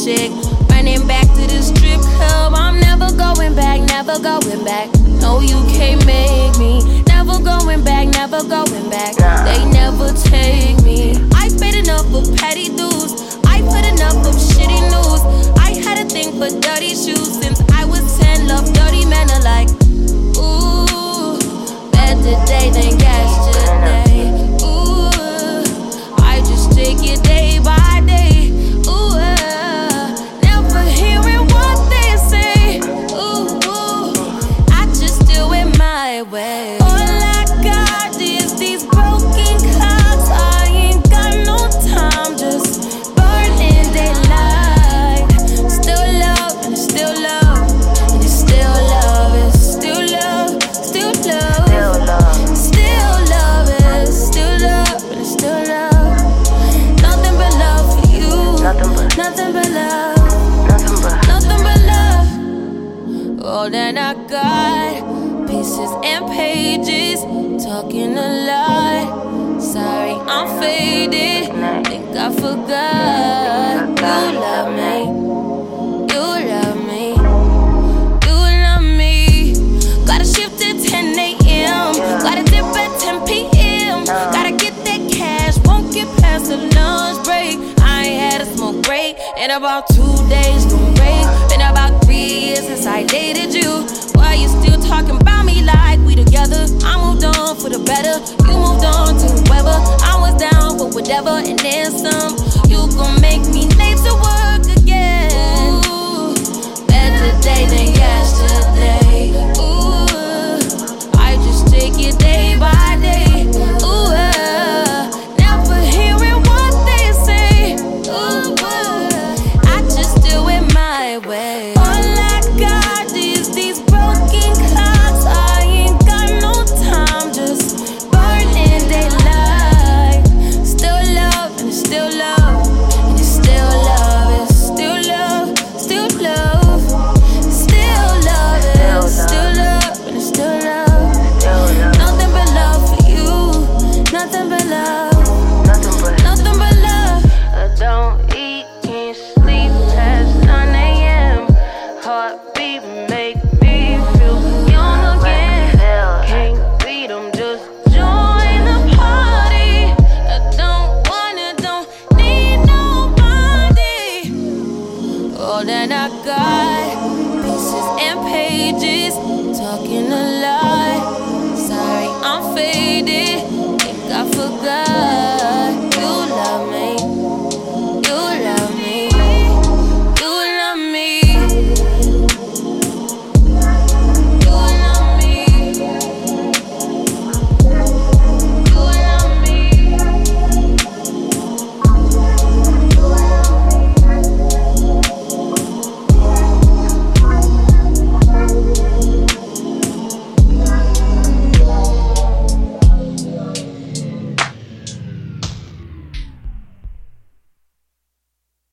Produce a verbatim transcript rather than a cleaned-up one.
chick. Running back to the strip club. I'm never going back, never going back. No, you can't make me. Never going back, never going back. They never take me. I paid enough for petty dues. I put enough of shitty news. I had a thing for dirty shoes since I was ten. Love dirty men alike. Ooh, better day than yesterday. Ooh, I just take it day by day. Ooh, uh, never hearing what they say. Ooh, ooh, I just do it my way. All I got is these broken clouds. I ain't got no time, just burning daylight. Still love and it's still love, and it's still love, it's still love, still love, still love, it's still love, and it's still love. Nothing but love for you, nothing but, nothing but love, nothing but, nothing but love. All that I got, pieces and pages, talking a lot. Sorry, I'm faded. Think I forgot. You love me. You love me. You love me. Gotta shift at ten a.m. Gotta dip at ten p.m. Gotta get that cash. Won't get past the lunch break. I ain't had a smoke break in about two days. Gon' break. Been about three years since I dated you. Why you still talking about me like we together? I moved on for the better. You moved on to whoever. I was down for whatever and then some. You gon' make me late to work again. Ooh, better day than yesterday. Ooh, I just take it day by day. Ooh, uh, never hearing what they say. Ooh, uh, I just do it my way. All I got is these broken clouds. I ain't got no time, just burning daylight. Still love and it's still love, and it's still love, it's still love, still love, still love, it's still love, and it's still love. Nothing but love for you, nothing but love, nothing but, nothing but love. I don't eat, can't sleep past nine a.m. Heartbeat make me feel young again. Can't beat 'em, just join the party. I don't wanna, don't need nobody. All that I got, pieces and pages, talking a lot. Sorry, I'm faded.